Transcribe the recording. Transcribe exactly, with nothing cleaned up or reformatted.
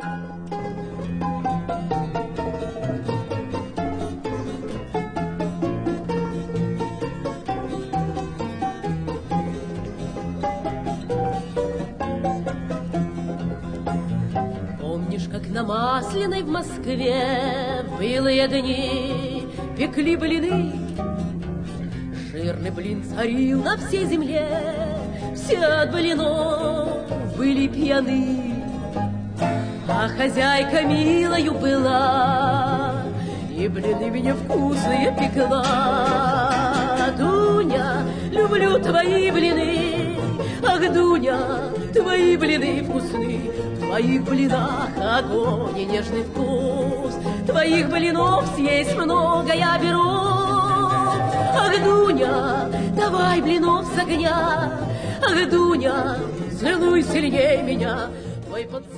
Помнишь, как на Масляной в Москве в былые дни пекли блины? Жирный блин царил на всей земле, все от блинов были пьяны. А хозяйка милою была, и блины мне вкусные пекла. Дуня, люблю твои блины, ах, Дуня, твои блины вкусны. В твоих блинах огонь и нежный вкус, твоих блинов съесть много я беру. Ах, Дуня, давай блинов с огня, ах, Дуня, целуй сильней меня. Твой поцелуй